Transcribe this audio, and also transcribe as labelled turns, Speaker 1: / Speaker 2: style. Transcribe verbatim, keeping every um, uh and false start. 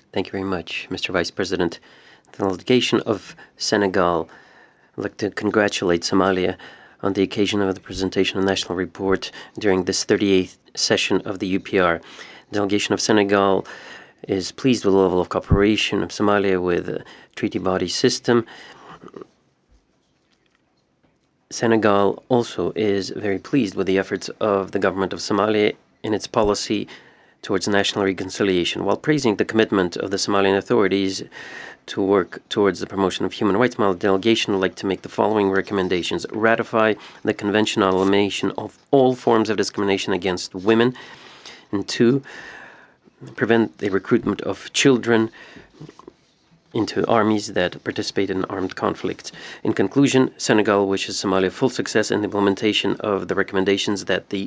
Speaker 1: Thank you very much, Mister Vice President. The delegation of Senegal would like to congratulate Somalia on the occasion of the presentation of the National Report during this thirty-eighth session of the U P R. The delegation of Senegal is pleased with the level of cooperation of Somalia with the treaty body system. Senegal also is very pleased with the efforts of the government of Somalia in its policy towards national reconciliation, while praising the commitment of the Somalian authorities to work towards the promotion of human rights. My delegation would like to make the following recommendations: ratify the Convention on Elimination of all forms of discrimination against women, and two, prevent the recruitment of children into armies that participate in armed conflict. In conclusion, Senegal wishes Somalia full success in the implementation of the recommendations that the